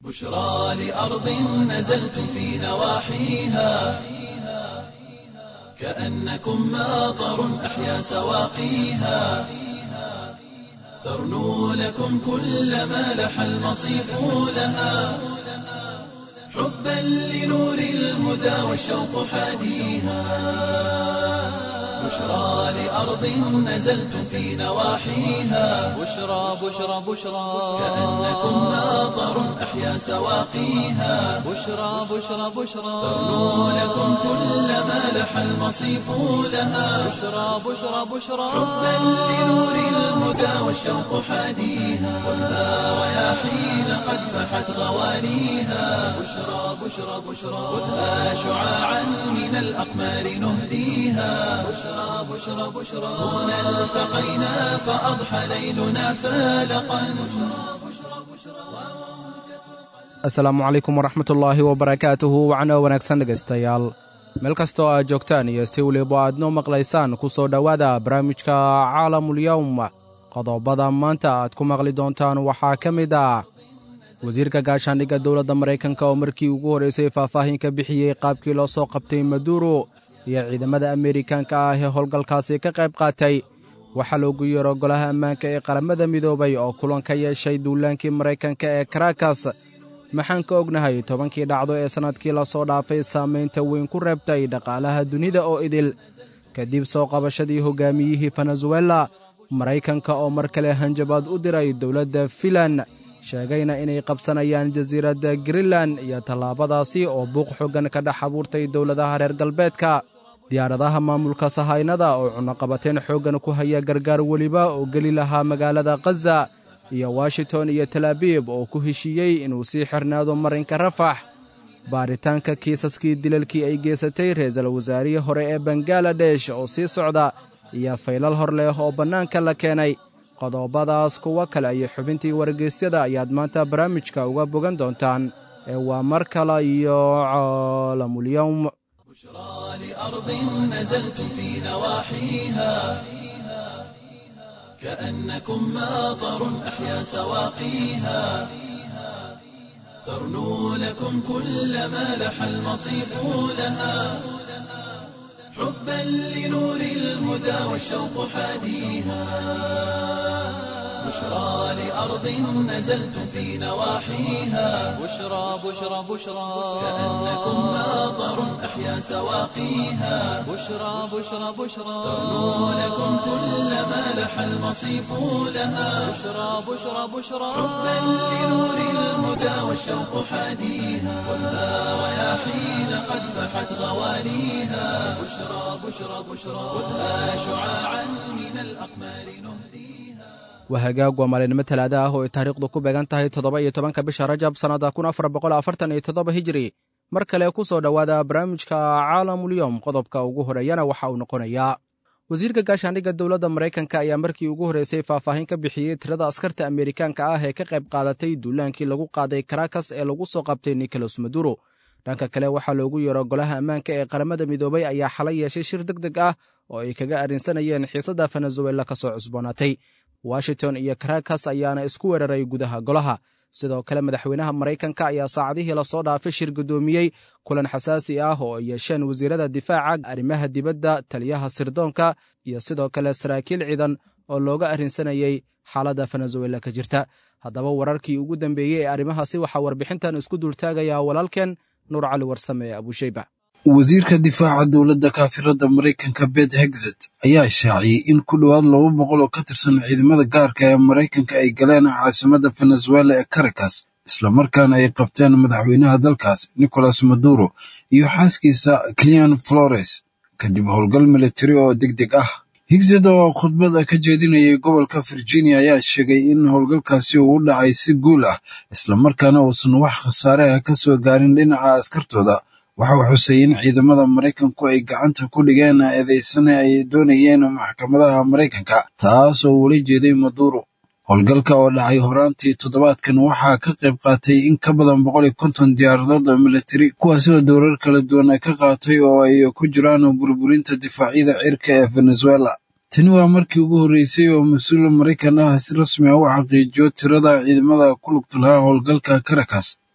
بشرى لأرض نزلتم في نواحيها كأنكم ماطر أحيا سواقيها ترنو لكم كل ما لح المصيف لها حبا لنور الهدى والشوق حاديها بشرى لأرض نزلتم في نواحيها بشرى كأنكم ماطر أحيا سواقيها بشرى ترنو لكم كل ما لح المصيف لها بشرى حبا لنور الهدى والشوق حاديها والنار رياحين قد فحت غوانيها بشرى خذها شعاعا من الأقمار نهديها بشرى هنا التقينا فأضحى ليلنا فالقا asalaamu calaykum waraxmatullaahi wabarakaatuhu wacno wanaagsan dhegaystayaal meel kastoo aad joogtaan iyo si weliba aad noo maqlaysaan ku soo dhowaada barnaamijka caalamulyawm qodobada maanta aad ku maqli doontaan waxaa ka mid ah wasiirka gaashaandhigga dowladda maraykanka oo markii ugu horraysay faahfaahin ka bixiyey qaabkii loo soo qabtay maduuro iyo ciidamada ameerikaanka ah ee howlgalkaasi ka qayb qaatay waxaa loogu yeero golaha ammaanka ee qaramada midoobay oo kulan ka yeeshay duulaankii maraykanka ee karakas maxaan ka ognahay tobankii dhacdo ee sannadkii la soo dhaafay saamaynta weyn ku reebtay dhaqaalaha dunida oo idil kadib soo qabashadii hoggaamiyihii venezuela maraykanka oo mar kale hanjabaad u diray dowladda filan sheegayna inay qabsanayaan jasiiradda greenland iyo tallaabadaasi oo buuq xoggan ka dhex abuurtay dowladaha reer galbeedka diyaaradaha maamulka sahaynada oo cunaqabateen xooggan ku haya gargaar weliba oo geli lahaa magaalada khaza iyo washington iyo talaabiib oo ku heshiiyey inuu sii xirnaado marinka rafax baaritaanka kiisaskii dilalkii ay geysatay ra'iisul wasaarihii hore ee bangaladesh oo sii socda iyo faylal hor leh oo bannaanka la keenay qodobadaas kuwo kale iyo xubintii wargeysyada ayaad maanta barnaamijka uga bogan doontaan ee waa mar kale iyo caalamulyawm بشرى لأرض نزلتم في نواحيها كأنكم ماطر أحيا سواقيها ترنو لكم كل ما لح المصيف لها حبا لنور الهدى والشوق حاديها بشرى لأرض نزلتم في نواحيها بشرى كأنكم ماطر أحيا سواقيها بشرى ترنو لكم كل ما لح المصيف لها بشرى حبا لنور الهدى والشوق حاديها والنار رياحين قد فحت غوانيها بشرى خذها شعاعا من الأقمار نهديها waa hagaag waa maalinimo talaada ah oo ay taariikhdu ku beegan tahay 17 bisha rajab sannada 1447 hijri mar kale ku soo dhowaada barnaamijka caalamulyawm qodobka ugu horeeyana waxa uu noqonayaa wasiirka gaashaandhigga dowladda maraykanka ayaa markii ugu horraysay faahfaahin ka bixiyey tirada askarta ameerikaanka ah ee ka qayb qaadatay duulaankii lagu qaaday karakas ee lagu soo qabtay nicolas maduro dhanka kale waxaa loogu yeero golaha ammaanka ee qaramada midoobay ayaa xalay yeeshay shir deg deg ah oo ay kaga arrinsanayeen xiisadda venezuela ka soo cusboonaatay washington iyo karakas ayaana isku weeraray gudaha golaha sidoo kale madaxweynaha maraykanka ayaa saacadihii la soo dhaafay shir guddoomiyey kulan xasaasi ah oo ay yeesheen wasiirada difaaca arrimaha dibadda taliyaha sirdoonka iyo sidoo kale saraakiil ciidan oo looga arrinsanayey xaaladda venezuela ka jirta haddaba wararkii ugu dambeeyey ee arrimahaasi waxaa warbixintan isku dultaagayaa walaalkeen nuur cali warsame ee abushayba wasiirka difaaca dowladda kaafirada maraykanka bet hegzet ayaa shaaciyey in ku dhowaad 200 oo ka tirsan ciidamada gaarka ee maraykanka ay galeen caasimadda venezuela ee caracas islamarkaana ay qabteen madaxweynaha dalkaas nicolas maduro iyo xaaskiisa clean flores kadib howlgal militari oo degdeg ah higzet oo khudbada ka jeedinayay gobolka virginia ayaa sheegay in howlgalkaasi uu u dhacay si guul ah islamarkaana uusan wax khasaare ah ka soo gaarin dhinaca askartooda waxa uu xusay in ciidamada maraykanku ay gacanta ku dhigeen eedaysane ay doonayeen maxkamadaha maraykanka taas oo weli jeeday maduro howlgalka oo dhacay horaantii toddobaadkan waxaa ka qayb qaatay in ka badan 150 diyaaradood oo militari kuwaasi oo dowrar kala duwan ka qaatay oo ay ku jiraan burburinta difaacyada cirka ee Venezuela. Tani waa markii ugu horeysay oo mas'uul Maraykan ah si rasmi ah u xaqiijiyo tirada ciidamada ku lugta lahaa howlgalka Caracas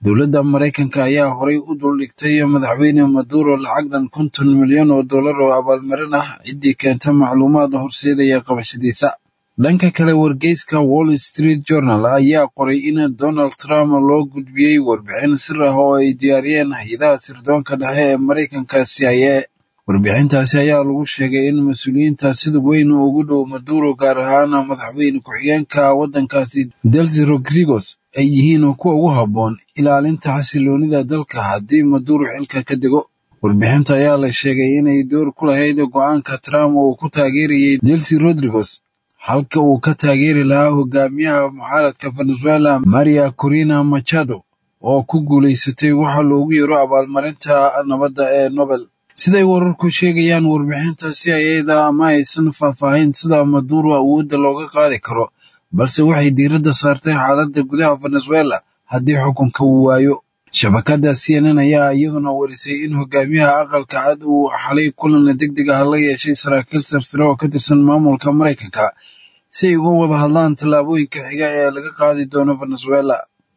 dowladda maraykanka ayaa horay u duldhigtay madaxweyne maduro lacag dhan $50 milyan oo abaalmarin ah ciddii keenta macluumaad horseedaya qabashadiisa. dhanka kale wargeyska Wall Street Journal ayaa qoray in Donald Trump loo gudbiyey warbixin sir ah oo ay diyaariyeen hay'adaha sirdoonka dhexe ee Maraykanka CIA. warbixintaasi ayaa lagu sheegay in mas-uuliyiinta sida weyn ugu dhow Maduro gaar ahaan madaxweyne ku-xigeenka waddankaasi Delcy Rodriguez ay yihiin kuwa ugu habboon ilaalinta xasiloonida dalka haddii Maduro xilka ka dego. warbixinta ayaa la sheegay inay door ku lahayd go'aanka Trump oo ku taageerayay Delcy Rodriguez halka uu ka taageeri lahaa hogaamiyaha mucaaradka Venezuela Maria Corina Machado oo ku guulaysatay waxa loogu yeero abaalmarinta nabadda ee Nobel. siday wararku sheegayaan warbixinta CIA-da ma aysan faahfaahin sida Maduro awoodda looga qaadi karo, balse waxay diiradda saartay xaaladda gudaha Venezuela haddii xukunka uu waayo. shabakadda CNN ayaa iyaduna warisay in hogaamiyaha aqalka cad uu xalay kulan degdeg ah la yeeshay saraakiil sarsare oo ka tirsan maamulka Maraykanka si ay uga wada hadlaan tallaabooyinka xiga ee laga qaadi doono Venezuela.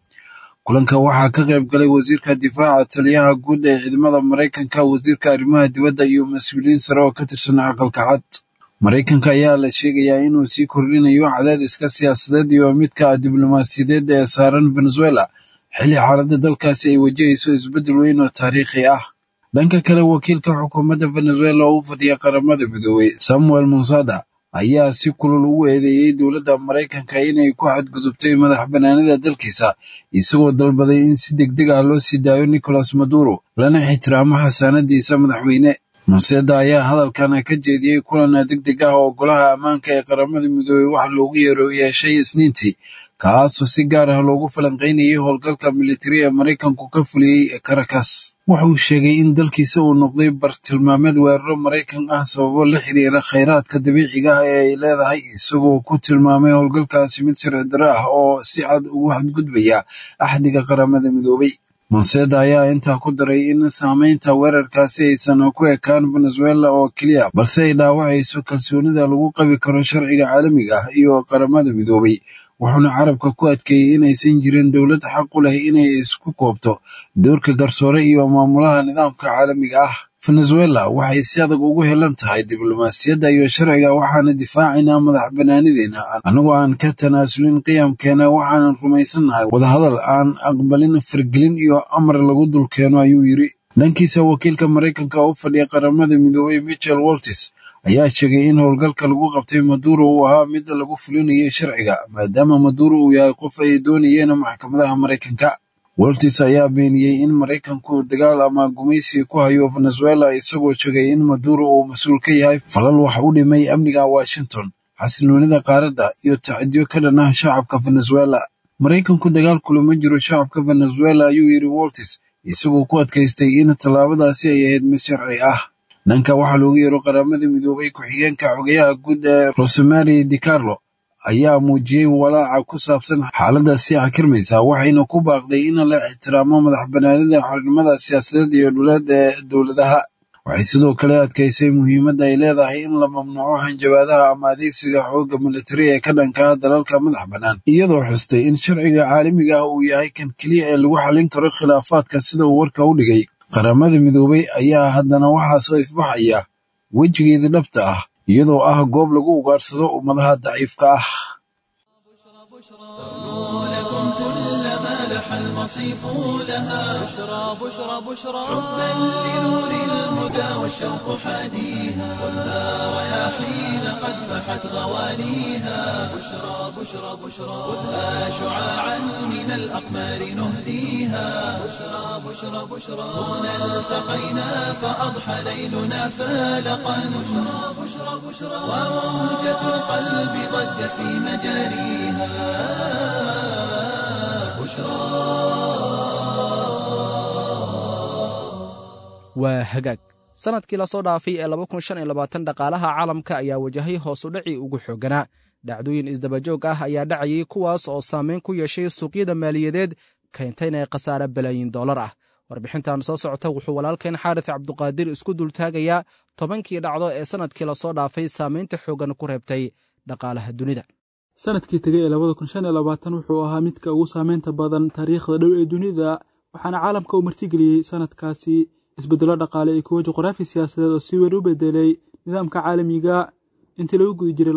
kulanka waxaa ka qayb galay wasiirka difaaca, taliyaha guud ee ciidamada Maraykanka, wasiirka arrimaha dibadda iyo mas'uuliyiin sare oo ka tirsan aqalka cad. Maraykanka ayaa la sheegayaa inuu sii kordhinayo cadaadiska siyaasadeed iyo midka diblomaasiyadeed ee saaran Venezuela xilli xaaladda dalkaasi ay wajahayso isbeddel weyn oo taariikhi ah. dhanka kale wakiilka xukuumadda Venezuela oo u fadhiya qaramada midoobay Samuel Monsada ayaa si kulul ugu eedeeyey dowladda Maraykanka inay ku xadgudubtay madaxbannaanida dalkiisa isagoo dalbaday in si degdeg ah loo sii daayo Nicolas Maduro lana ixtiraamo xasaanadiisa madaxweyne. Monsada ayaa hadalkan ka jeediyey kulan degdeg ah oo golaha ammaanka ee qaramada midoobay wax loogu yeero yeeshay Isniintii, kaasoo si gaar ah loogu falanqaynayay howlgalka militari ee Maraykanku ka fuliyey Caracas. wuxuu sheegay in dalkiisa uu noqday bartilmaameed weeraro Maraykan ah sababo la xiriira kheyraadka dabiiciga ah ee ay leedahay, isagoo ku tilmaamay howlgalkaasi mid sharci darro ah oo si cad ugu xadgudbaya axdiga qaramada midoobay. Monsada ayaa intaa ku daray in saamaynta weerarkaasi aysan ku ekaan Venezuela oo keliya, balse ay dhaawacayso kalsoonida lagu qabi karo sharciga caalamiga ah iyo qaramada midoobay. wuxuuna carabka ku adkeeyey inaysan jirin dowlad xaq u leh inay isku koobto doorka garsoore iyo maamulaha nidaamka caalamiga ah. Venezuela waxay si adag ugu helan tahay diblomaasiyadda iyo sharciga, waxaana difaacaynaa madaxbannaanideena annagoo aan ka tanaasulin qiyamkeena. waxaanan rumaysannahay wadahadal aan aqbalin fargelin iyo amar lagu dulkeeno, ayuu yidhi. dhankiisa wakiilka Maraykanka oo u fadhiya qaramada midoobay Michael Waltz ayaa sheegay in howlgalka lagu qabtay Maduro uu ahaa mid lagu fulinayay sharciga, maadaama Maduro uu yahay qof ay doonayeen maxkamadaha Maraykanka. Waltz ayaa beeniyey in Maraykanku dagaal ama gumaysi ku hayo Venezuela, isagoo sheegay in Maduro uu mas'uul ka yahay falal wax u dhimay amniga Washington, xasiloonida qaaradda iyo tacadiyo ka dhan ah shacabka Venezuela. Maraykanku dagaal kulama jiro shacabka Venezuela, ayuu yidhi Waltz, isagoo ku adkaystay in tallaabadaasi ay ahayd mid sharci ah. dhanka waxaa loogu yeero qaramada midoobay ku-xigeenka xogayaha guud ee Rosemary DiCarlo ayaa muujiyey walaaca ku saabsan xaaladda sii xakirmaysa, waxayna ku baaqday in la ixtiraamo madaxbannaanida xornimada siyaasadeed iyo dhuleed ee dowladaha. waxay sidoo kale adkaysay muhiimadda ay leedahay in la mamnuuco hanjabaadaha ama adeegsiga xoogga militari ee ka dhanka ah dalalka madax bannaan, iyadoo xustay in sharciga caalamiga ah uu yahay kan keliya ee lagu xallin karo khilaafaadka sida uu warka u dhigay. qaramada midoobay ayaa haddana waxaa soo ifbaxaya wejigeeda dhabta ah, iyadoo ah goob lagu ugaarsado ummadaha daciifka ah. لكم كل ما لح المصيف لها بشرى حبا لنور الهدى والشوق حاديها والنار رياحين قد فحت غواليها بشرى خذها شعاعا من الأقمار نهديها بشرى هنا التقينا فأضحى ليلنا فالقا بشرى وموجة القلب ضجت في مجاريها waa hagaag. sannadkii la soo dhaafay ee dhaqaalaha caalamka ayaa wajahay hoos u dhacii ugu xoogganaa. dhacdooyin isdabajoog ah ayaa dhacayay kuwaas oo saamayn ku yeeshay suuqyada maaliyadeed, keentayna ay khasaare balaayiin dollar ah. warbixintan soo socota wuxuu walaalkeen xaaris cabduqaadir isku dultaagayaa 10kii dhacdo ee sannadkii la soo dhaafay saamaynta xooggan ku reebtay dhaqaalaha dunida. sanadkii tegay ee 2025 wuxuu ahaa midka ugu saameynta badan taariikhda dhow ee dunida, waxaana caalamka uu martigeliyey sanadkaasi isbeddelo dhaqaale iyo kuwo juqraafi siyaasadeed oo si weyn u bedelay nidaamka caalamiga. intii lagu guda jiray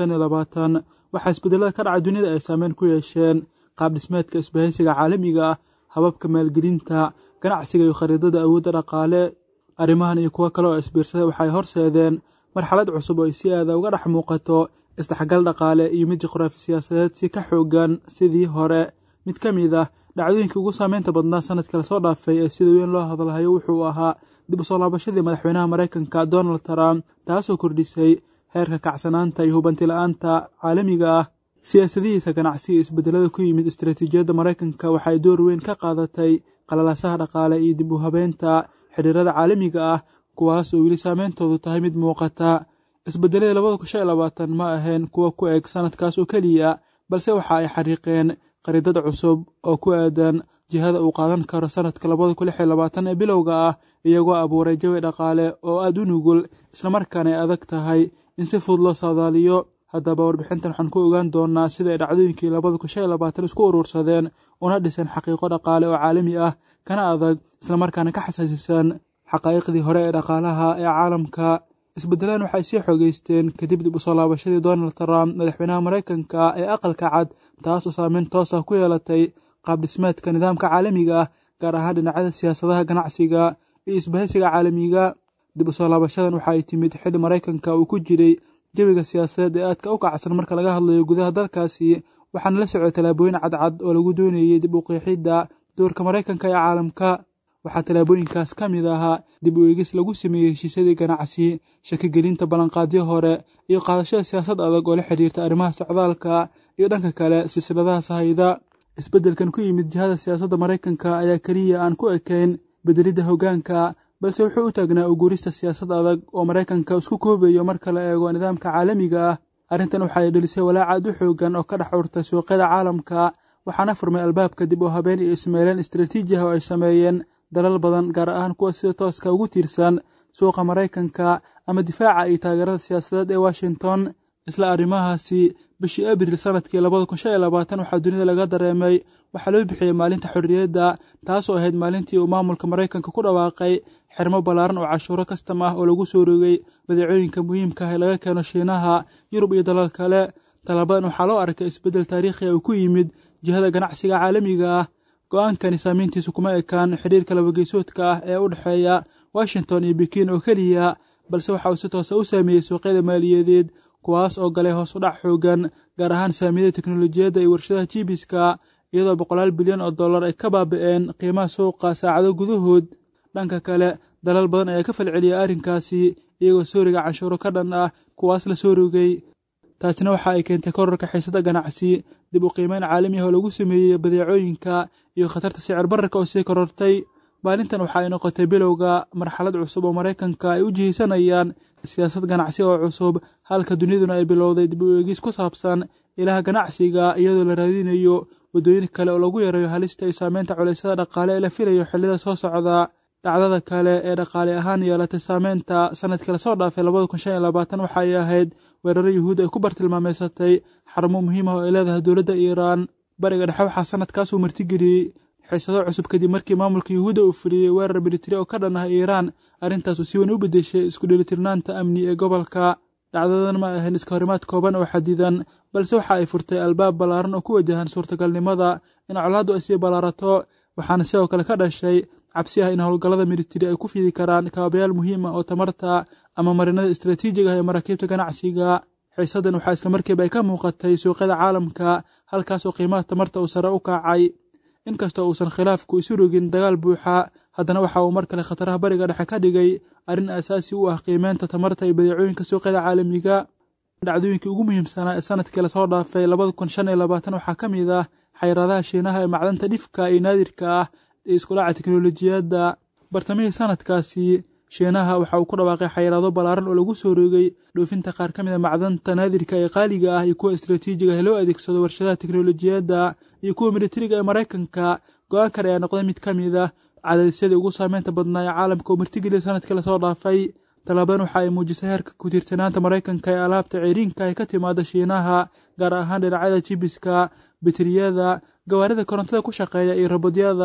2025 waxaa isbedelada ka dhacay dunida ay saameyn ku yeesheen qaab dhismeedka isbahaysiga caalamiga ah, hababka maalgelinta, ganacsiga iyo khariidada awoodda dhaqaale. arrimahan iyo kuwo kale oo isbiirsaday waxay horseedeen marxalad cusub oo ay si aada uga dhex muuqato isdhexgal dhaqaale iyo mid juqraafi siyaasadeed si ka xoogan sidii hore. mid ka mid ah dhacdooyinkii ugu saameynta badnaa sanadka lasoo dhaafay ee sida weyn loo hadalhayo wuxuu ahaa dib u soo laabashadii madaxweynaha Mareykanka Donald Trump, taasoo kordhisay heerka kacsanaanta iyo hubanti la'aanta caalamiga ah. siyaasadihiisa ganacsi iyo isbedelada ku yimid istaraatiijiyadda Mareykanka waxay door weyn ka qaadatay qalalaasaha dhaqaale iyo dib u habeynta xiriirada caalamiga ah, kuwaas oo weli saameyntoodu tahay mid muuqata. isbedelada 2025 ma ahayn kuwa ku eg sanadkaas oo keliya, balse waxa ay xariiqeen khariidad cusub oo ku aadan jihada uu qaadan karo sanadka 2026 ee bilowga ah, iyagoo abuuray jawi dhaqaale oo aad u nugul isla markaana ay adag tahay in si fudud loo saadaaliyo. haddaba warbixintan waxaan ku ogaan doonaa sida ay dhacdooyinkii 2025 isku urursadeen una dhisan xaqiiqo dhaqaale oo caalami ah, kana adag isla markaana ka xasaasisan xaqaa'iqdii hore ee dhaqaalaha ee caalamka. isbedeladan waxay sii xogeysteen kadib dib u soo laabashadii Donald Trump madaxweynaha Mareykanka ee aqalka cad, taas oo saameyn toos ah ku yeelatay qaab dhismeedka nidaamka caalamiga ah, gaar ahaan dhinacyada siyaasadaha, ganacsiga iyo isbahaysiga caalamiga. dib u soo laabashadan waxay timid xilli Mareykanka uu ku jiray jawiga siyaasadeed ee aadka u kacsan marka laga hadlayo gudaha dalkaasi, waxaana la socday tallaabooyin cadcad oo lagu doonayay dib u qeexidda doorka Mareykanka ee caalamka. waxaa tallaabooyinkaas ka mid ahaa dib u eegis lagu sameeyey heshiisyadii ganacsi, shakigelinta ballanqaadyo hore, iyo qaadashada siyaasad adag oo la xiriirta arrimaha socdaalka iyo dhanka kale silsiladaha sahayda. isbeddelkan ku yimid jihada siyaasadda Mareykanka ayaa keliya aan ku ekayn bedelidda hoggaanka, balse wuxuu u taagnaa u guurista siyaasad adag oo Mareykanka isku koobayo marka la eego nidaamka caalamiga ah. arrintan waxay dhalisay walaac aad u xooggan oo ka dhex urtay suuqyada caalamka, waxaana furmay albaabka dib u habeen iyo ismaaleen istaraatiiji ah oo ay sameeyeen dalal badan, gaar ahaan kuwa sida tooska ugu tiirsan suuqa Mareykanka ama difaaca iyo taageerada siyaasadeed ee Washington. isla arrimahaasi bishii Abriil sanadkii 2025 waxaa dunida laga dareemay waxaa loo bixiyey maalinta xorriyadda, taasoo ahayd maalintii uu maamulka Mareykanka ku dhawaaqay xirmo ballaaran oo cashuuro kastam ah oo lagu soo rogay badeecooyinka muhiimka ah ee laga keeno Shiinaha, Yurub iyo dalal kale. talaabadan waxaa loo arkay isbeddel taariikhi ah oo ku yimid jihada ganacsiga caalamiga ah. go'aankani saameyntiisu kuma ekaan xiriirka labageysoodka ah ee u dhexeeya Washington iyo Beijing oo keliya, balse waxa uu si toos ah u saameeyey suuqyada maaliyadeed, kuwaas oo galay hoos u dhac xoogan, gaar ahaan saamiyada teknolojiyadda iyo warshadaha jiibiska, iyadoo $100 bilyan ay ka baaba'een qiimaha suuqa saacado gudahood. dhanka kale, dalal badan ayaa ka falceliyay arrinkaasi, iyagoo soo rogay canshuuro ka dhan ah kuwaas la soo rogay. taasina waxa ay keentay kororka xiisada ganacsi, dib u qiimeyn caalami ah oo lagu sameeyey badeecooyinka, iyo khatarta sicir bararka oo sii korortay. maalintan waxa ay noqotay bilowga marxalad cusub oo Mareykanka ay u jihaysanayaan siyaasad ganacsi oo cusub, halka duniduna ay bilowday dib u eegis ku saabsan ilaha ganacsiga, iyadoo la raadinayo waddooyin kale oo lagu yareeyo halista iyo saameynta culeysyada dhaqaale ee la filayo xillida soo socda. dhacdada kale ee dhaqaale ahaan yeelatay saameynta sanadkii lasoo dhaafay 2025 waxay ahayd weeraro Yuhuud ay ku bartilmaameysatay xarumo muhiim ah oo ay leedahay dowladda Iiraan. bariga dhexe waxaa sanadkaas uu martigeliyey xiisado cusub kadib markii maamulka Yuhuudda uu fuliyey weerar militari oo ka dhan ah Iiraan. arrintaas oo si weyn u beddeshay isku dheelitirnaanta amni ee gobolka. dhacdadan ma ahayn iska horimaad kooban oo xadidan, balse waxa ay furtay albaab ballaaran oo ku wajahan suurtagalnimada in colaaddu ay sii ballaarato, waxaana sidoo kale ka dhashay cabsi ah in howlgallada militari ay ku fidi karaan kaabayaal muhiim ah oo tamarta ama marinada istaraatiijiga ah ee maraakiibta ganacsiga. xiisadan waxaa isla markiiba ay ka muuqatay suuqyada caalamka, halkaas oo qiimaha tamarta uu sare u kacay. inkastoo uusan khilaafku isu rogin dagaal buuxa, haddana waxa uu mar kale khataraha bariga dhexe ka dhigay arrin aasaasi u ah qiimeynta tamarta iyo badeecooyinka suuqyada caalamiga. dhacdooyinkii ugu muhiimsanaa ee sanadkii lasoo dhaafay 2025 waxaa ka mid ah xayiraadaha Shiinaha ee macdanta dhifka iyo naadirka ah iyo isku dhaca teknolojiyadda. bartamihii sanadkaasi, Shiinaha waxa uu ku dhawaaqay xayiraado ballaaran oo lagu soo rogay dhoofinta qaar ka mid ah macdanta naadirka ee qaaliga ah iyo kuwa istaraatiijiga ah ee loo adeegsado warshadaha teknolojiyadda iyo kuwa militariga ee Mareykanka. go'aankan ayaa noqday mid ka mid ah cadaadisyadii ugu saameynta badnaa ee caalamka oo martigeliyay sanadkii lasoo dhaafay. talaabadan waxa ay muujisay heerka ku tiirsanaanta Mareykanka ee alaabta ceyriinka ee ka timaada Shiinaha, gaar ahaan dhinacyada jiibiska, bateriyada, gawaarida korontada ku shaqeeya iyo robodyada.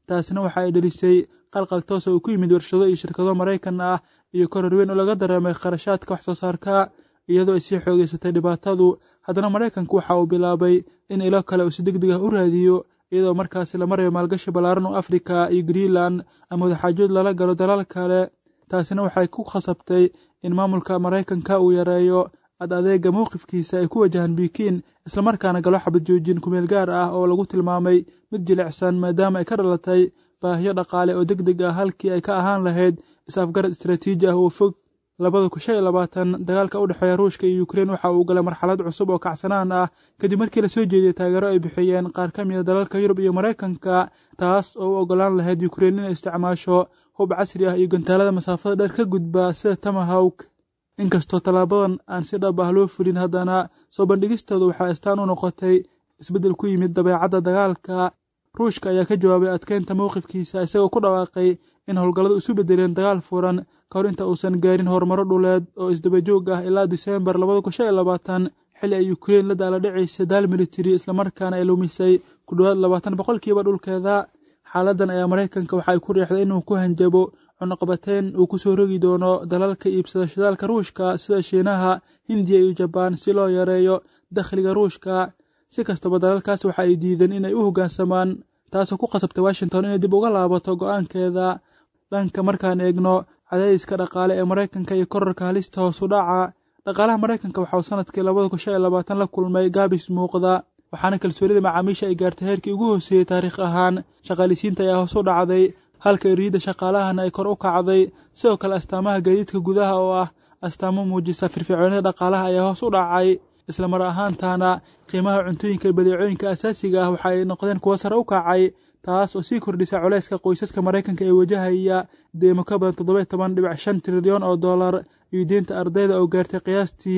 taasina waxa ay dhelisay qalqal toos oo ku yimid warshado iyo shirkado Maraykan ah iyo koror weyn oo laga dareemay kharashaadka wax soo saarka iyadoo ay sii xoogeysatay dhibaatadu. haddana Maraykanku waxa uu bilaabay in ilo kale uu si degdeg ah u raadiyo iyadoo markaasi la marayo maalgashi ballaaran oo Afrika iyo Greenland ama wadaxaajood lala galo dalal kale. taasina waxay ku khasabtay in maamulka Maraykanka uu yareeyo adeega mowqifkiisa ay ku wajahan Beijing isla markaana galo xabad joojin ku meel gaar ah oo lagu tilmaamay mid jilicsan maadaama ay ka dhalatay baahiyo dhaqaale oo degdeg ah halkii ay ka ahaan lahayd is-afgarad istiraatiiji ah oo fog. 2025 dagaalka u dhexeeya Ruushka iyo Ukraine waxa uu galay marxalad cusub oo kacsanaan ah kadib markii la soo jeediyay taageero ay bixiyeen qaar ka mid ah dalalka Yurub iyo Maraykanka taas oo u ogolaan lahayd Ukraine inay isticmaasho hub casri ah iyo gantaalada masaafada dheer ka gudba sida Tomahawk. inkastoo talaabadan aan si dhab ah loo fulin haddana soo bandhigistoodu waxay astaan u noqotay isbeddel ku yimid dabeecadda dagaalka. Ruushka ayaa ka jawaabay adkeynta mowqifkiisa isagoo ku dhawaaqay in howlgalladu isu beddeleen dagaal furan ka hor inta uusan gaarin horumaro dhuleed oo isdaba joog ah ilaa Diseembar 2025 xilli ay Ukraine la daaladhacaysay daal militari islamarkaana ay lumisay ku dhowaad 20% dhulkeeda. xaaladdan ayaa Maraykanka waxa ay ku riixday inuu ku hanjabo cunaqabateyn uu ku soo rogi doono dalalka iibsada shidaalka Ruushka sida Shiinaha, Hindiya iyo Jabaan si loo yareeyo dakhliga Ruushka. si kastaba dalalkaas waxa ay diideen inay u hoggaansamaan taasoo ku qasabtay Washington inay dib uga laabato go'aankeeda. dhanka markaan eegno cadaadiska dhaqaale ee Maraykanka iyo kororka halista hoos u dhaca dhaqaalaha Maraykanka waxa uu sanadkii 2025 la kulmay gaabis muuqda waxaana kalsoonida macaamiisha ay gaartay heerkii ugu hooseeyay taariikh ahaan. shaqaaleysiinta ayaa hoos u dhacday halka iriida shaqaalahana ay kor u kacday. sidoo kale astaamaha gaadiidka gudaha oo ah astaamo muujisa firfircoonida dhaqaalaha ayaa hoos u dhacay. isla mar ahaantaana qiimaha cuntooyinka iyo badeecooyinka asaasiga ah waxa ay noqdeen kuwo sare u kacay taas oo sii kordhisa culayska qoysaska Maraykanka ee wajahaya deymo ka badan 17.5 trilyan oo dollar iyo deynta ardayda oo gaartay qiyaastii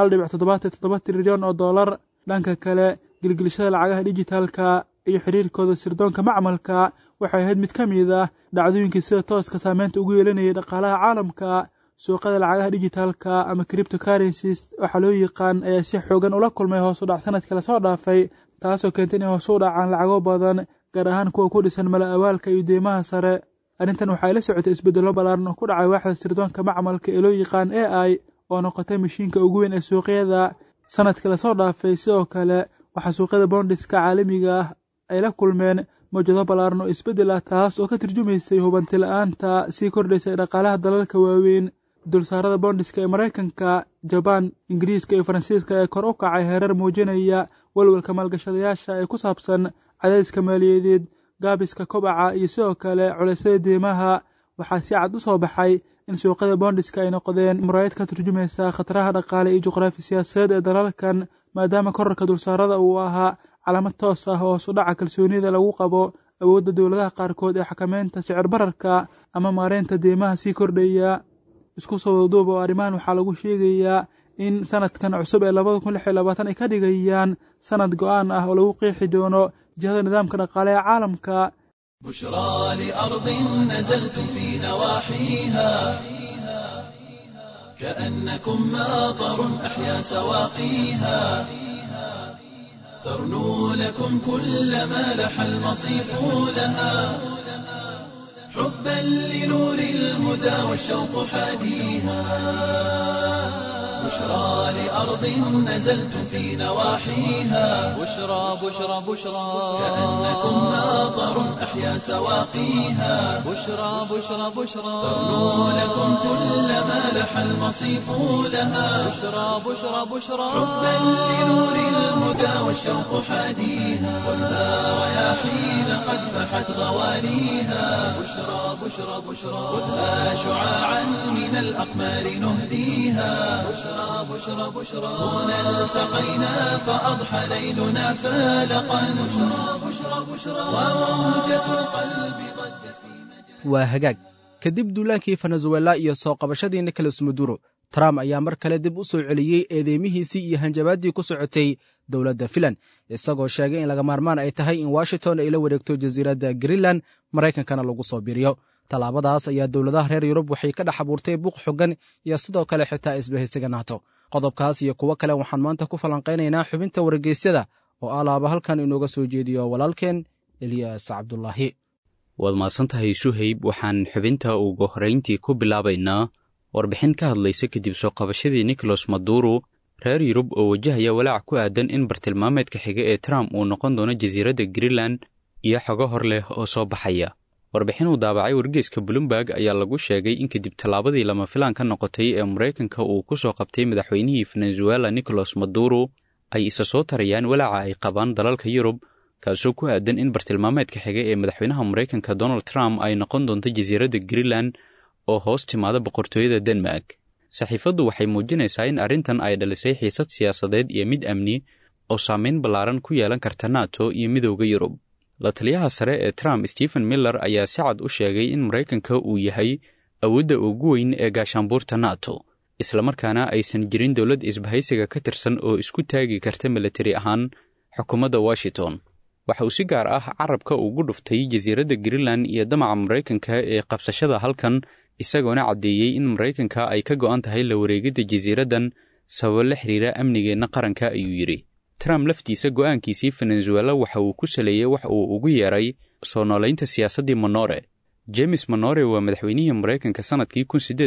1.77 trilyan oo dollar. dhanka kale gilgilashada lacagaha dijitaalka iyo xiriirkooda sirdoonka macmalka waxay ahayd mid ka mid ah dhacdooyinkii sida tooska saameynta ugu yeelanayay dhaqaalaha caalamka. suuqyada lacagaha dijitaalka ama cryptocurrencies waxa loo yaqaan ayaa si xoogan ula kulmay hoos u dhac sanadkii lasoo dhaafay taasoo keentay inay hoos u dhacaan lacago badan gaar ahaan kuwa ku dhisan mala awaalka iyo deymaha sare. arrintan waxay la socotay isbeddello ballaaran oo ku dhacay waaxda sirdoonka macmalka ee loo yaqaan AI oo noqotay mashiinka ugu weyn ee suuqyada sanadkii lasoo dhaafay. sidoo kale waxaa suuqyada bondiska caalamiga ah ay la kulmeen mowjado ballaaran oo isbeddel ah taas oo ka turjumaysay hubanti la'aanta sii kordhaysay dhaqaalaha dalalka waaweyn. dulsaarada bondiska ee Maraykanka, Jabaan, Ingiriiska iyo Faransiiska ee kor u kacay heerar muujinaya walwalka maalgashadayaasha ee ku saabsan cadaadiska maaliyadeed, gaabiska kobaca iyo sidoo kale culeysyada deymaha. waxaa si cad u soo baxay in suuqyada bondiska ay noqdeen muraayad ka turjumaysa khataraha dhaqaale iyo juqraafi siyaasadeed ee dalalkan maadaama kororka dulsaarada uu ahaa calaamad toos ah oo hoos u dhaca kalsoonida lagu qabo awoodda dowladaha qaarkood ee xakameynta sicir bararka ama maareynta deymaha sii kordhaya. isku soo wadaduuba oo arrimahan waxaa lagu sheegayaa in sanadkan cusub ee 2026 ay ka dhigayaan sanad go'aan ah oo lagu qeexi doono jihada nidaamka dhaqaale ee caalamka. بشرى لأرض نزلتم في نواحيها كأنكم ماطر أحيا سواقيها ترنو لكم كل ما لح المصيف لها حبا لنور الهدى والشوق حاديها. بشرى لأرض نزلتم في نواحيها بشرى بشرى بشرى كأنكم ماطر أحيا سواقيها بشرى بشرى بشرى ترنو لكم كل ما لح المصيف لها بشرى بشرى بشرى حبا لنور الهدى والشوق حاديها خذها رياحين قد فحت غواليها بشرى بشرى بشرى خذها شعاعا من الأقمار نهديها بشرى بشرى بشرى هنا التقينا فأضحى ليلنا فالقا بشرى بشرى بشرى وموجة القلب ضجت في waa hagaag kadib duulaankii Venezuela iyo soo qabashadii Nicolas Maduro, Trump ayaa mar kale dib u soo celiyey eedeymihiisii iyo hanjabaaddii ku socotay dowladda Finland isagoo sheegay in laga maarmaan ay tahay in Washington ay la wareegto jasiiradda Greenland Maraykankana lagu soo biiriyo. tallaabadaas ayaa dowladaha reer Yurub waxay ka dhex abuurtay buuq xooggan iyo sidoo kale xitaa isbahaysiga NATO. qodobkaas iyo kuwo kale waxaan maanta ku falanqaynaynaa xubinta wargeysyada oo alaaba halkan inooga soo jeediyo walaalkeen Ilyas Cabdullaahi. waad mahadsantahay suhayb. waxaan xubinta ugu horrayntii ku bilaabaynaa warbixin ka hadlaysa kadib soo qabashadii nicolas maduro reer yurub oo wajahaya walaac ku aadan in bartilmaameedka xiga ee trump uu noqon doono jasiiradda greenland iyo xogo hor leh oo soo baxaya. warbixin uu daabacay wargeyska bloomberg ayaa lagu sheegay in kadib tallaabadii lama filaan ka noqotay ee maraykanka uu ku soo qabtay madaxweynihii venezuela nicolas maduro ay isa soo tarayaan walaaca ay qabaan dalalka yurub kaasoo ku aadan in bartilmaameedka xiga ee madaxweynaha maraykanka donald trump ay noqon doonto jasiiradda greenland oo hoos timaada boqortooyada denmark. saxiifaddu waxay muujinaysaa in arrintan ay dhalisay xiisad siyaasadeed iyo mid amni oo saamayn ballaaran ku yeelan karta nato iyo midowda yurub. la taliyaha sare ee trump stephen miller ayaa si cad u sheegay in maraykanka uu yahay awoodda ugu weyn ee gaashaanbuurta nato islamarkaana aysan jirin dowlad isbahaysiga ka tirsan oo isku taagi karta militari ahaan xukuumadda washington. waxa uu si gaar ah carabka ugu dhuftay jasiiradda greenland iyo damaca maraykanka ee qabsashada halkan isagoona caddeeyey in maraykanka ay ka go'an tahay la wareegidda jasiiraddan sababo la xiriira amnigeenna qaranka ayuu yidhi. trump laftiisa go'aankiisii venezuela waxa uu ku saleeyey wax uu ugu yeeray soo noolaynta siyaasaddii monore. james monore waa madaxweynihii maraykanka sannadkii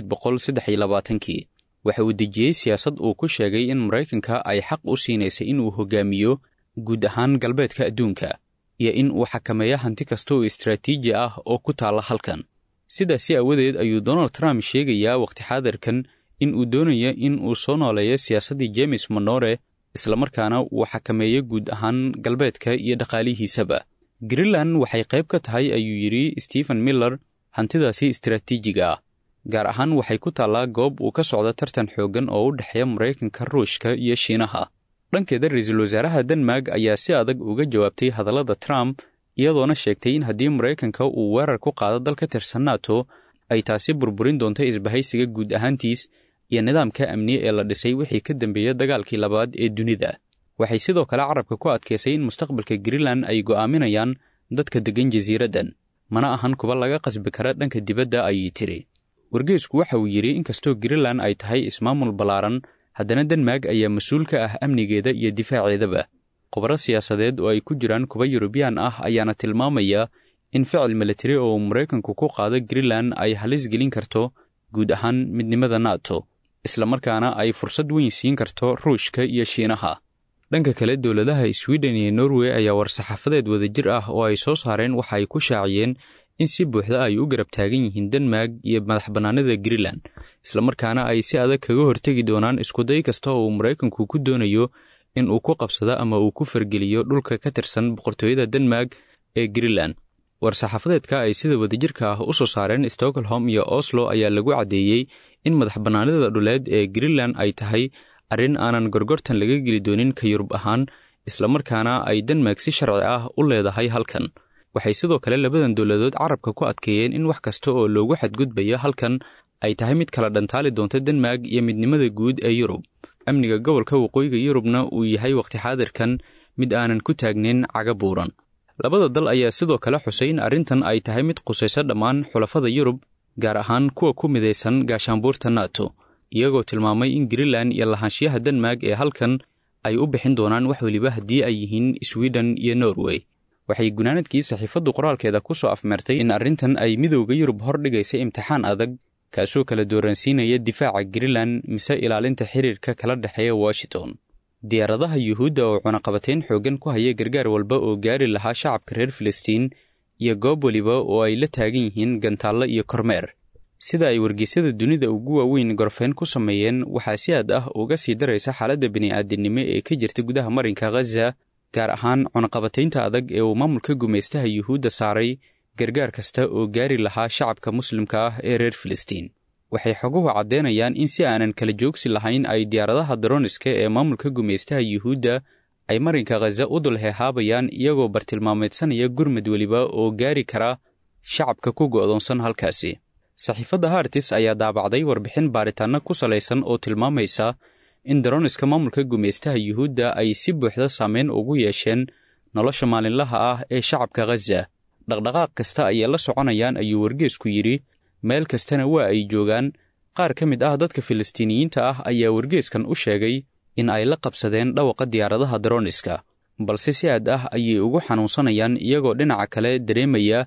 1823kii. waxa uu dejiyey siyaasad uu ku sheegay in maraykanka ay xaq u siinaysay inuu hogaamiyo guud ahaan galbeedka adduunka iyo in uu xakameeyo hanti kasta oo istaraatiiji ah oo ku taalla halkan. sidaasi aawadeed ayuu donald trump sheegayaa waqti xaadirkan in uu doonayo in uu soo nooleeyo siyaasaddii james monore islamarkaana uu xakameeyo guud ahaan galbeedka iyo dhaqaalihiisaba. greenland waxay qayb ka tahay ayuu yidhi stephen miller hantidaasi istaraatiijiga ah gaar ahaan waxay ku taallaa goob uu ka socdo tartan xooggan oo u dhexeeya maraykanka ruushka iyo shiinaha. dhankeeda ra-iisul wasaaraha denmark ayaa si adag uga jawaabtay hadallada trump iyadoona sheegtay in haddii maraykanka uu weerar ku qaado dal ka tirsan nato ay taasi burburin doonto isbahaysiga guud ahaantiis iyo nidaamka amni ee la dhisay wixii ka dambeeya dagaalkii labaad ee dunida. waxay sidoo kale carabka ku adkaysay in mustaqbalka greenland ay go'aaminayaan dadka deggan jasiiraddan mana ahan kuba laga qasbi kara dhanka dibadda ayay tiri. wargeysku waxa uu yidhi inkastoo greenland ay tahay ismaamul ballaaran haddana denmark ayaa mas-uul ka ah amnigeeda iyo difaaceedaba. khubaro siyaasadeed oo ay ku jiraan kuba yurubiyaan ah ayaana tilmaamaya in ficil militari oo maraykanku ku qaado greenland ay halis gelin karto guud ahaan midnimada nato islamarkaana ay fursad weyn siin karto ruushka iyo shiinaha. dhanka kale dowladaha sweden iyo norway ayaa war-saxaafadeed wadajir ah oo ay soo saareen waxa ay ku shaaciyeen in si buuxda ay u garab taagan yihiin denmark iyo madax bannaanida greenland islamarkaana ay si adag kaga hortegi doonaan iskuday kasta oo uu maraykanku ku doonayo in uu ku qabsado ama uu ku fargeliyo dhulka ka tirsan boqortooyada denmark ee greenland. war-saxaafadeedka ay sida wadajirka ah u soo saareen stockholm iyo oslo ayaa lagu caddeeyey in madax bannaanida dhuleed ee greenland ay tahay arrin aanan gorgortan laga geli doonin ka yurub ahaan islamarkaana ay denmark si sharci ah u leedahay halkan. waxay sidoo kale labadan dowladood carabka ku adkeeyeen in wax kasta oo loogu xadgudbayo halkan ay tahay mid kala dhantaali doonta denmark iyo midnimada guud ee yurub. amniga gobolka waqooyiga yurubna uu yahay waqti xaadirkan mid aanan ku taagnayn caga buuran. labada dal ayaa sidoo kale xusay in arrintan ay tahay mid qusayso dhammaan xulafada yurub gaar ahaan kuwa ku midaysan gaashaanbuurta nato iyagoo tilmaamay in greenland iyo lahaanshiyaha denmark ee halkan ay u bixin doonaan wax weliba haddii ay yihiin sweden iyo norway. waxay gunaanadkii saxiifaddu qoraalkeeda ku soo afmeertay in arrintan ay midowda yurub hor dhigaysa imtixaan adag kaasoo kala dooransiinaya difaaca greenland mise ilaalinta xiriirka kala dhexeeya washington. diyaaradaha yuhuudda oo cunaqabateyn xooggan ku haya gargaar walba oo gaari lahaa shacabka reer filistiin iyo goob weliba oo ay la taagan yihiin gantaallo iyo kormeer. sida ay wargeysyada dunida ugu waaweyn gorfeyn ku sameeyeen waxaa si aad ah uga sii daraysa xaaladda bini'aadinimo ee ka jirta gudaha marinka khaza gaar ahaan cunaqabataynta adag ee uu maamulka gumaystaha yuhuudda saaray gargaar kasta oo gaari lahaa shacabka muslimka ah ee reer filistiin. waxay xoguhu caddeynayaan in si aanan kala joogsi lahayn ay diyaaradaha daroniska ee maamulka gumaystaha yuhuudda ay marinka khaza u dul heehaabayaan iyagoo bartilmaameedsanaya gurmad weliba oo gaari kara shacabka ku go'doonsan halkaasi. saxiifadda hartis ayaa daabacday warbixin baaritaanno ku salaysan oo tilmaamaysa in daroniska maamulka gumaystaha yuhuudda ay si buuxda saameyn ugu yeesheen nolosha maalinlaha ah ee shacabka khaza. dhaqdhaqaaq kasta ayay la soconayaan ayuu wargeesku yidhi meel kastana waa ay joogaan. qaar ka mid ah dadka filistiiniyiinta ah ayaa wargeeskan u sheegay in ay la qabsadeen dhawaqa diyaaradaha daroniska balse si aad ah ayay ugu xanuunsanayaan iyagoo dhinaca kale dareemaya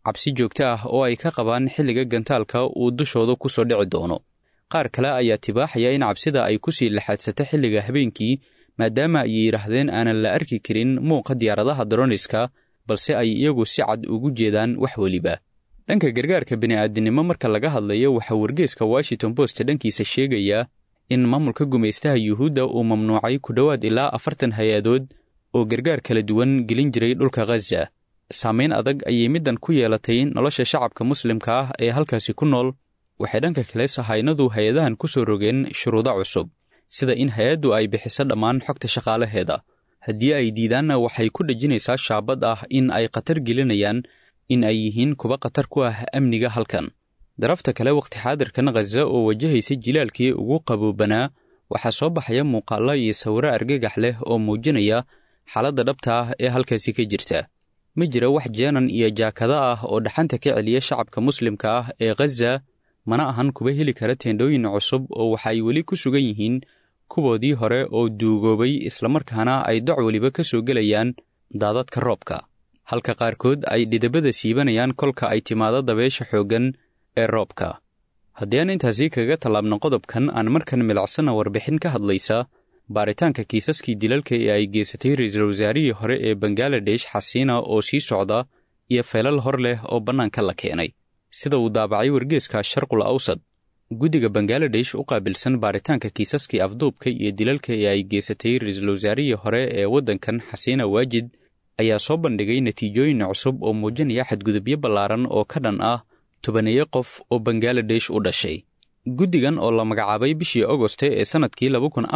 cabsi joogto ah oo ay ka qabaan xilliga gantaalka uu dushooda ku soo dhici doono. qaar kale ayaa tibaaxaya in cabsida ay ku sii laxaadsato xilliga habeenkii maadaama ay yidhaahdeen aanan la arki karin muuqa diyaaradaha daroniska balse ay iyagu si cad ugu jeedaan wax weliba. dhanka gargaarka bini'aadinimo marka laga hadlayo waxaa wargeeska Washington Post dhankiisa sheegaya in maamulka gumaystaha Yuhuudda uu mamnuucay ku dhowaad ilaa 40 hay-adood oo gargaar kala duwan gelin jiray dhulka Gaza. saameyn adag ayay middan ku yeelatay nolosha shacabka muslimka ah ee halkaasi ku nool. waxay dhanka kale sahaynadu hay-adahan ku soo rogeen shuruudo cusub sida in hay-addu ay bixiso dhammaan xogta shaqaalaheeda. haddii ay diidaanna waxay ku dhejinaysaa shaabad ah in ay khatar gelinayaan in ay yihiin kuwa khatar ku ah amniga halkan. darafta kale waqti xaadirkan Gaza oo wajahaysa jilaalkii ugu qaboobanaa waxaa soo baxaya muuqaallo iyo sawirro argagax leh oo muujinaya xaaladda dhabta ah ee halkaasi ka jirta. ma jira wax jeenan iyo jaakada ah oo dhaxanta ka celiya shacabka muslimka ah ee Gaza, mana ahan kuwa heli kara teendhooyin cusub oo waxa ay weli ku sugan yihiin kuwoodii hore oo duugoobay islamarkaana ay doc weliba ka soo gelayaan daadadka roobka, halka qaarkood ay dhidabada siibanayaan kolka ay timaado dabeesha xooggan ee roobka. haddii aan intaasi kaga tallaabno qodobkan aan markan milicsana warbixin ka hadlaysa baaritaanka kiisaskii dilalka ee ay geysatay ra-iisul wasaarihii hore ee Bangladesh Xasiina oo sii socda iyo feelal hor leh oo bannaanka la keenay. sida uu daabacay wargeeska Sharqul Awsad, guddiga Bangladesh u qaabilsan baaritaanka kiisaskii afduubka iyo dilalka ee ay geysatay ra-iisul wasaarihii hore ee waddankan Xasiina Waajid ayaa soo bandhigay natiijooyin cusub oo muujinaya xadgudubyo ballaaran oo ka dhan ah 10 qof oo Bangladesh u dhashay. guddigan oo la magacaabay bishii Agoste ee sanadkii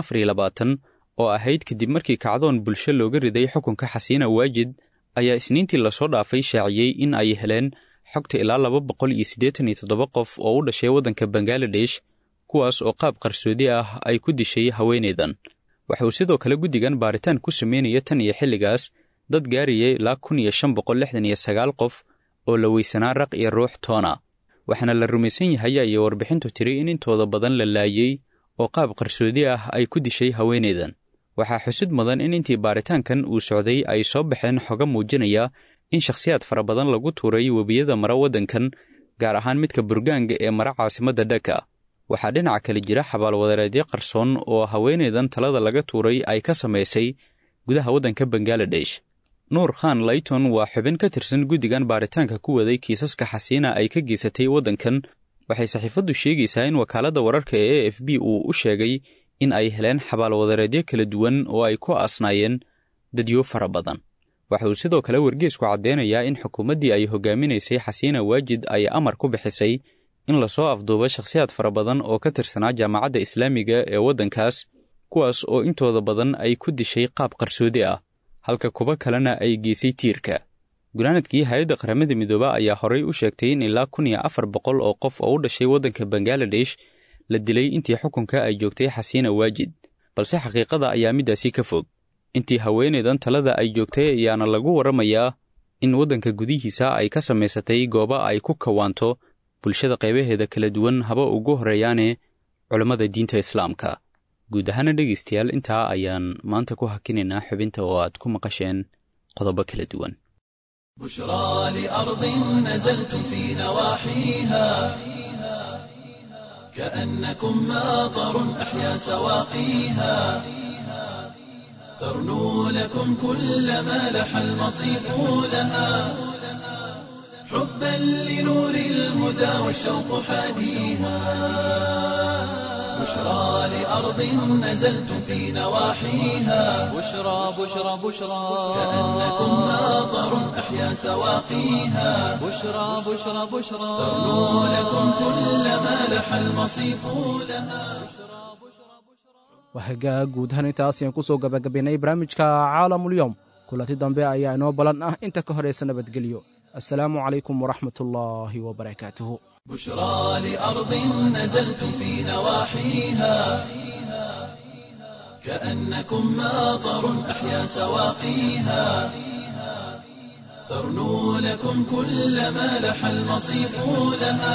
2024 oo ahayd kadib markii kacdoon bulsho looga riday xukunka Xasiina Waajid ayaa isniintii la soo dhaafay shaaciyey in ay heleen xogta ilaa 287 qof oo u dhashay waddanka Bangladesh kuwaas oo qaab qarsoodi ah ay ku dishay haweeneydan. waxa uu sidoo kale guddigan baaritaan ku sameynaya tan iyo xilligaas dad gaarayay ilaa 1569 qof oo la weysanaa raq iyo ruux toona. waxaana la rumaysan yahay ayay warbixintu tiri in intooda badan la laayay oo qaab qarsoodi ah ay ku dishay haweeneydan. waxaa xusid mudan in intii baaritaankan uu socday ay soo baxeen xogo muujinaya in shakhsiyaad fara badan lagu tuuray webiyada mara waddankan, gaar ahaan midka burgaanga ee mara caasimadda Dhaka. waxaa dhinaca kale jira xabaalwadareedyo qarsoon oo haweeneydan talada laga tuuray ay ka samaysay gudaha waddanka Bangladesh. Nuur Khan Layton waa xubin ka tirsan guddigan baaritaanka ku waday kiisaska Xasiina ay ka geysatay waddankan. waxay saxiifaddu sheegaysaa in wakaaladda wararka ee AFP uu u sheegay in ay heleen xabaalwadareedyo kala duwan oo ay ku aasnaayeen dadyo fara badan. waxa uu sidoo kale wargeesku caddeynayaa in xukuumaddii ay hogaaminaysay Xasiina Waajid ay amar ku bixisay in lasoo afduubo shakhsiyaad fara badan oo ka tirsanaa jaamacadda islaamiga ee waddankaas, kuwaas oo intooda badan ay ku dishay qaab qarsoodi ah, halka kuwa kalena ay geysay tiirka. gunaanadkii hay-adda qaramada midooba ayaa horay u sheegtay in ilaa 1400 oo qof oo u dhashay waddanka Bangladesh la dilay intii xukunka ay joogtay Xasiina Waajid, balse xaqiiqada ayaa midaasi ka fog. intii haweeneydan talada ay joogtay ayaana lagu waramayaa in waddanka gudihiisa ay ka samaysatay goobo ay ku kawaanto bulshada qaybaheeda kala duwan, haba ugu horeeyaane culammada diinta islaamka. guud ahaana dhegaystayaal intaa ayaan maanta ku hakinaynaa xubinta oo aad ku maqasheen qodobo kala duwan. بشرى لأرض نزلتم في نواحيها كأنكم ماطر أحيا سواقيها ترنو لكم كل ما لح المصيف لها حبا لنور الهدى والشوق حاديها بشرى لأرض نزلتم في نواحيها بشرى بشرى بشرى كأنكم ماطر أحيا سواقيها بشرى بشرى بشرى ترنو لكم كل ما لح المصيف لها waxaa guud ahaan intaas ayaan ku soo gabagabaynay barnaamijka caalamulyoom. kulanti dambe ayaa inoo balan ah inta ka horaysa nabadgelyo. assalaamu calaykum waraxmatullaahi wabarakaatuhu. بشرى لأرض نزلتم في نواحيها كأنكم ماطر أحيا سواقيها ترنو لكم كل ما لح المصيف لها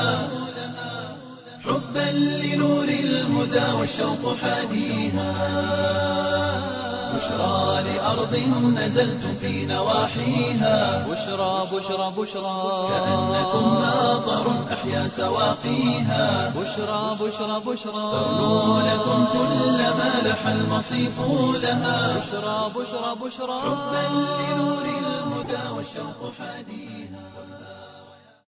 حبا لنور الهدى والشوق حاديها بشرى لأرض نزلتم في نواحيها بشرى بشرى بشرى كأنكم ماطر أحيا سواقيها بشرى بشرى بشرى تغنو لكم كل ما لح المصيف لها بشرى بشرى بشرى حبا لنور الهدى والشوق حديث